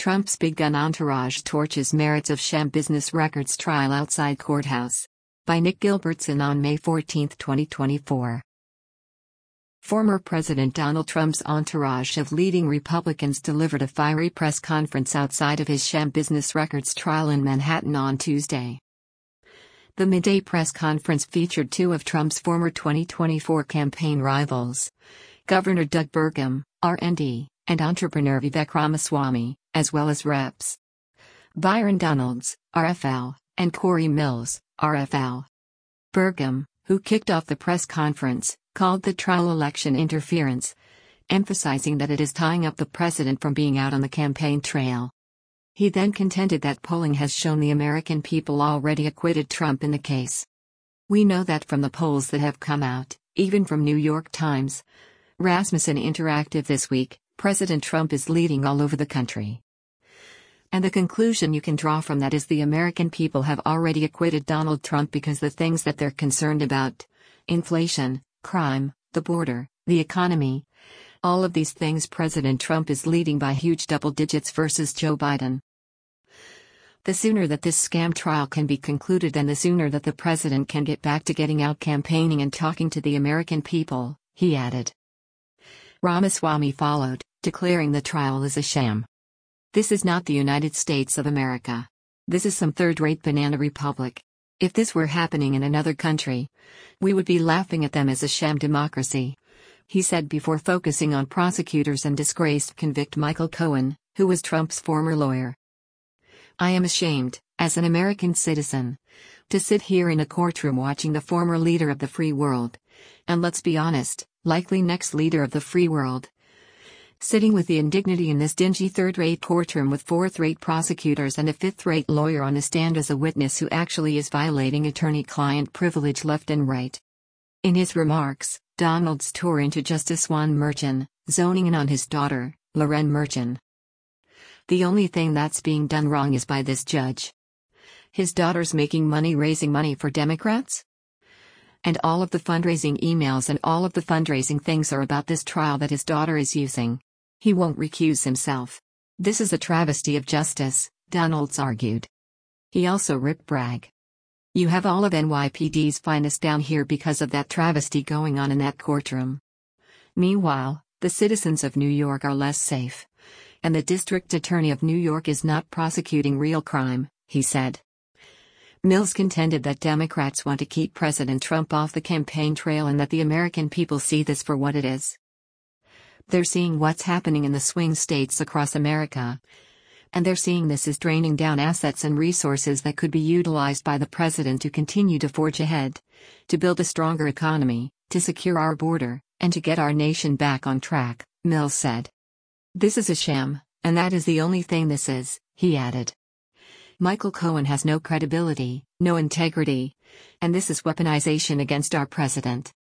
Trump's big gun entourage torches merits of sham business records trial outside courthouse. By Nick Gilbertson on May 14, 2024. Former President Donald Trump's entourage of leading Republicans delivered a fiery press conference outside of his sham business records trial in Manhattan on Tuesday. The midday press conference featured two of Trump's former 2024 campaign rivals, Governor Doug Burgum, RND, and entrepreneur Vivek Ramaswamy, as well as Reps. Byron Donalds, RFL, and Corey Mills, RFL. Burgum, who kicked off the press conference, called the trial election interference, emphasizing that it is tying up the president from being out on the campaign trail. He then contended that polling has shown the American people already acquitted Trump in the case. We know that from the polls that have come out, even from New York Times, Rasmussen Interactive this week, President Trump is leading all over the country. And the conclusion you can draw from that is the American people have already acquitted Donald Trump because the things that they're concerned about, inflation, crime, the border, the economy, all of these things President Trump is leading by huge double digits versus Joe Biden. The sooner that this scam trial can be concluded, then the sooner that the president can get back to getting out campaigning and talking to the American people, he added. Ramaswamy followed, declaring the trial is a sham. This is not the United States of America. This is some third-rate banana republic. If this were happening in another country, we would be laughing at them as a sham democracy, he said before focusing on prosecutors and disgraced convict Michael Cohen, who was Trump's former lawyer. I am ashamed, as an American citizen, to sit here in a courtroom watching the former leader of the free world, and let's be honest, likely next leader of the free world, sitting with the indignity in this dingy third-rate courtroom with fourth-rate prosecutors and a fifth-rate lawyer on the stand as a witness who actually is violating attorney-client privilege left and right. In his remarks, Donald's tore into Justice Juan Merchan, zoning in on his daughter, Loren Merchan. The only thing that's being done wrong is by this judge. His daughter's making money raising money for Democrats? And all of the fundraising emails and all of the fundraising things are about this trial that his daughter is using. He won't recuse himself. This is a travesty of justice, Donalds argued. He also ripped Bragg. You have all of NYPD's finest down here because of that travesty going on in that courtroom. Meanwhile, the citizens of New York are less safe. And the district attorney of New York is not prosecuting real crime, he said. Mills contended that Democrats want to keep President Trump off the campaign trail and that the American people see this for what it is. They're seeing what's happening in the swing states across America. And they're seeing this as draining down assets and resources that could be utilized by the president to continue to forge ahead, to build a stronger economy, to secure our border, and to get our nation back on track, Mills said. This is a sham, and that is the only thing this is, he added. Michael Cohen has no credibility, no integrity, and this is weaponization against our president.